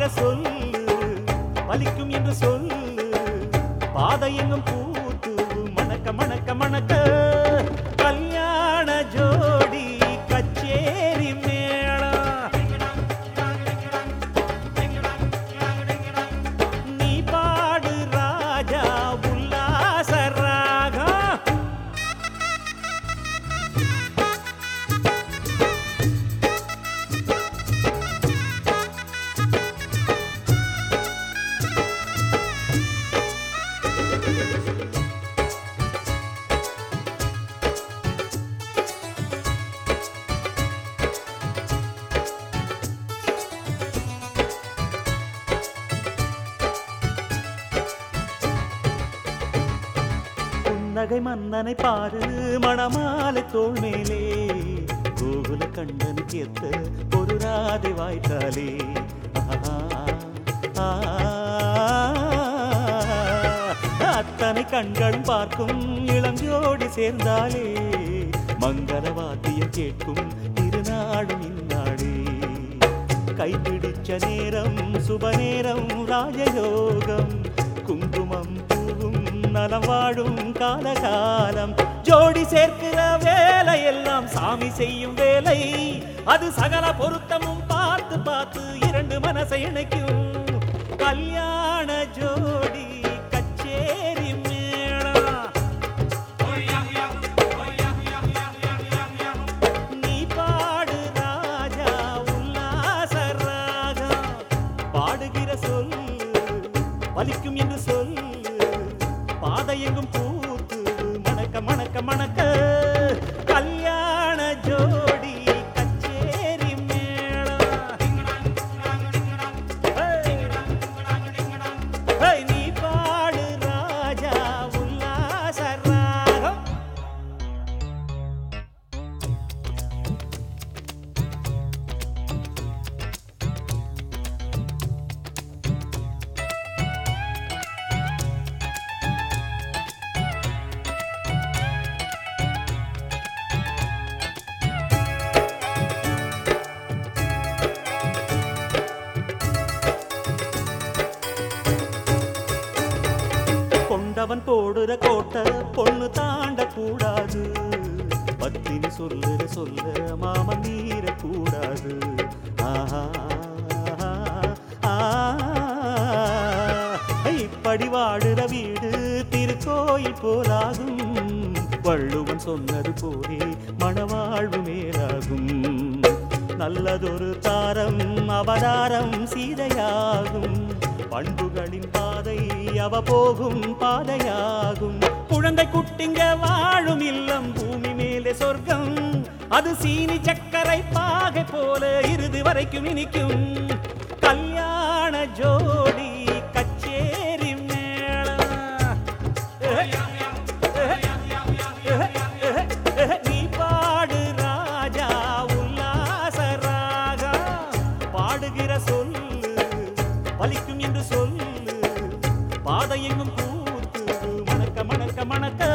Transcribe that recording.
சொல்லு பலிக்கும் என்று சொல்லு பாதை எங்கும் பூத்து மணக்க மணக்க மணக்க கல்யாண ஜோடி கச்சேரி மேளம் நீ பாடு ராஜா உல்லாச ராகம் நகை மன்னனை பாரு மணமாலை தோள் மேலே கோகுல கண்ணனுக்கு எத்த ஒரு ராதை வாய்த்தாலே அத்தனை கண்களும் பார்க்கும் இளஞ்சோடி சேர்ந்தாலே மங்கள வாத்தியம் கேட்கும் திருநாடும் இந்நாடே கைப்பிடிச்ச நேரம் சுப நேரம் ராஜயோகம் குங்குமம் பூவும் நலம் வாழும் காலகாலம் ஜோடி சேர்க்கிற வேலை எல்லாம் சாமி செய்யும் வேலை அது சகல பொருத்தமும் பார்த்து பார்த்து இரண்டு மனசை இணைக்கும் கல்யாண ஜோடி கச்சேரி மேளம் நீ பாடு ராஜா உல்லாச ராகம் பாடுகிற சொல்லு பலிக்கும் என்று சொல்லு பாதை எங்கும் பூத்து மணக்க மணக்க மணக்க கல்யாண ஜோடி கச்சேரி மேளம் நீ பாடு ராஜா உல்லாச ராகம் கொண்டவன் போடுற கோட்டை பொண்ணு தாண்ட கூடாது பத்தினி சொல்லுற சொல்ல மாமன் மீற கூடாது இப்படி வாடுற வீடு திருக்கோயில் போலாகும் வள்ளுவன் சொன்னது போலே மணவாழ்வு மேலாகும் நல்லதொரு தாரம் அவதாரம் சீதையாகும் பண்புகளின் பாதை அவ போகும் பாதையாகும் குழந்தை குட்டிங்க வாழும் இல்லம் பூமி மேலே சொர்க்கம் அது சீனி சக்கரை பாகை போல இறுதி வரைக்கும் இனிக்கும் கல்யாண ஜோடி கச்சேரி மேளம் நீ பாடு ராஜா உல்லாச ராகம் பாடுகிற சொல்லு பலிக்கும் என்று சொல்லு பாதை எங்கும் பூத்து மணக்க மணக்க மணக்க